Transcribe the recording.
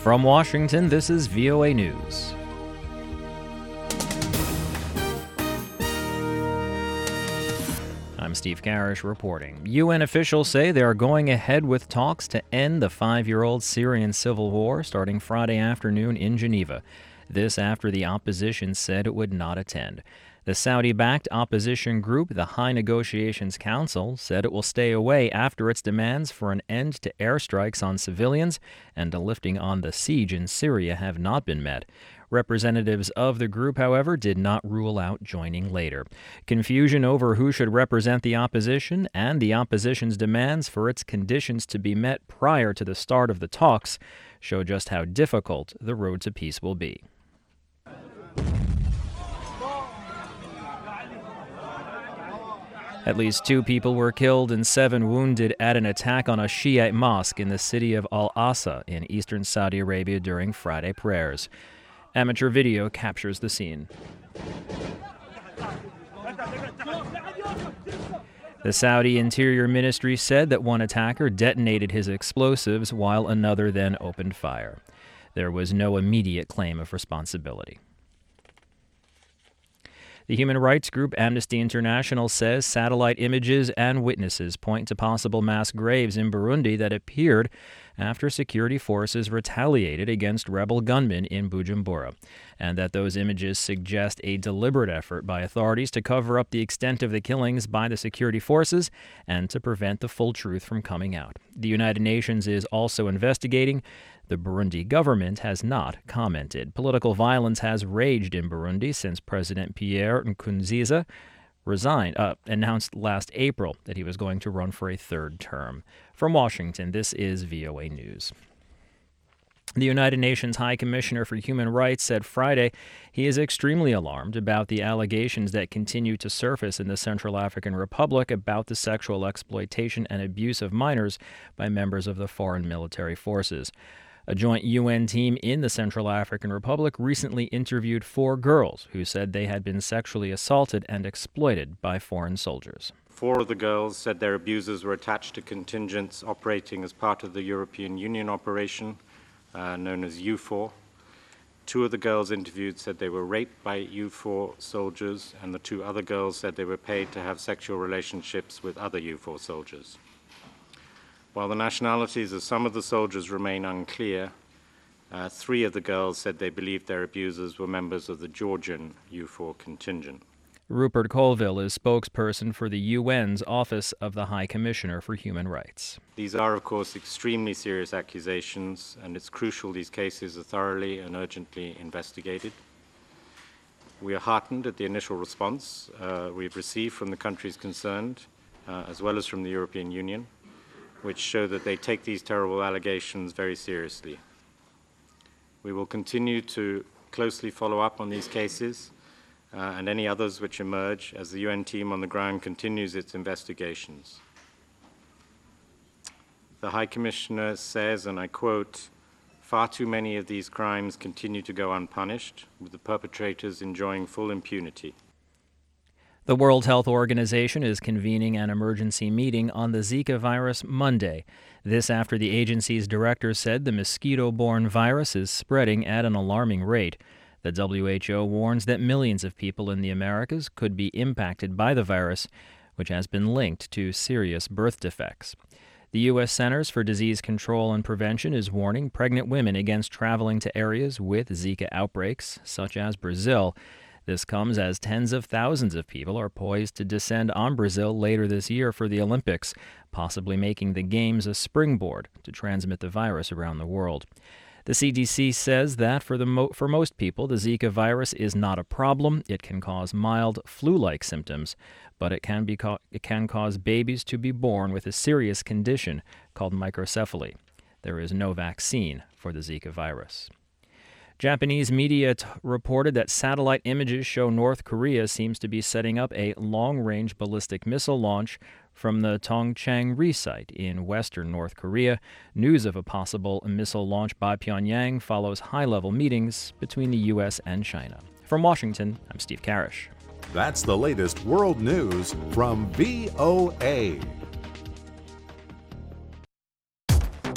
From Washington, this is VOA News. I'm Steve Karish reporting. UN officials say they are going ahead with talks to end the 5-year-old Syrian civil war starting Friday afternoon in Geneva. This after the opposition said it would not attend. The Saudi-backed opposition group, the High Negotiations Council, said it will stay away after its demands for an end to airstrikes on civilians and a lifting on the siege in Syria have not been met. Representatives of the group, however, did not rule out joining later. Confusion over who should represent the opposition and the opposition's demands for its conditions to be met prior to the start of the talks show just how difficult the road to peace will be. At least 2 people were killed and 7 wounded at an attack on a Shiite mosque in the city of Al-Aqsa in eastern Saudi Arabia during Friday prayers. Amateur video captures the scene. The Saudi Interior Ministry said that one attacker detonated his explosives while another then opened fire. There was no immediate claim of responsibility. The human rights group Amnesty International says satellite images and witnesses point to possible mass graves in Burundi that appeared after security forces retaliated against rebel gunmen in Bujumbura, and that those images suggest a deliberate effort by authorities to cover up the extent of the killings by the security forces and to prevent the full truth from coming out. The United Nations is also investigating. The Burundi government has not commented. Political violence has raged in Burundi since President Pierre Nkurunziza announced last April that he was going to run for a 3rd term. From Washington, this is VOA News. The United Nations High Commissioner for Human Rights said Friday he is extremely alarmed about the allegations that continue to surface in the Central African Republic about the sexual exploitation and abuse of minors by members of the foreign military forces. A joint UN team in the Central African Republic recently interviewed 4 girls who said they had been sexually assaulted and exploited by foreign soldiers. 4 of the girls said their abusers were attached to contingents operating as part of the European Union operation known as EUFOR. 2 of the girls interviewed said they were raped by EUFOR soldiers, and the 2 other girls said they were paid to have sexual relationships with other EUFOR soldiers. While the nationalities of some of the soldiers remain unclear, 3 of the girls said they believed their abusers were members of the Georgian EUFOR contingent. Rupert Colville is spokesperson for the UN's Office of the High Commissioner for Human Rights. These are, of course, extremely serious accusations, and it's crucial these cases are thoroughly and urgently investigated. We are heartened at the initial response we've received from the countries concerned, as well as from the European Union, which show that they take these terrible allegations very seriously. We will continue to closely follow up on these cases and any others which emerge as the UN team on the ground continues its investigations. The High Commissioner says, and I quote, "Far too many of these crimes continue to go unpunished, with the perpetrators enjoying full impunity." The World Health Organization is convening an emergency meeting on the Zika virus Monday. This after the agency's director said the mosquito-borne virus is spreading at an alarming rate. The WHO warns that millions of people in the Americas could be impacted by the virus, which has been linked to serious birth defects. The U.S. Centers for Disease Control and Prevention is warning pregnant women against traveling to areas with Zika outbreaks, such as Brazil. This comes as tens of thousands of people are poised to descend on Brazil later this year for the Olympics, possibly making the Games a springboard to transmit the virus around the world. The CDC says that for most people, the Zika virus is not a problem. It can cause mild flu-like symptoms, but it can cause babies to be born with a serious condition called microcephaly. There is no vaccine for the Zika virus. Japanese media reported that satellite images show North Korea seems to be setting up a long-range ballistic missile launch from the Tongchang-ri site in western North Korea. News of a possible missile launch by Pyongyang follows high-level meetings between the U.S. and China. From Washington, I'm Steve Karish. That's the latest world news from VOA.